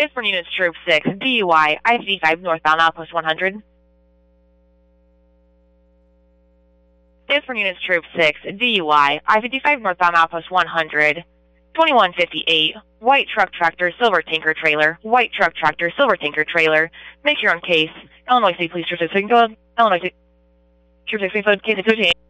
Different units, Troop 6, DUI, I-55 northbound outpost 100. Different units, Troop 6, DUI, I-55 northbound outpost 100. 2158, white truck tractor, silver tanker trailer, white truck tractor, silver tanker trailer. Make your own case. Illinois State Police Troop 6, go. Illinois State Troop 6, case 58.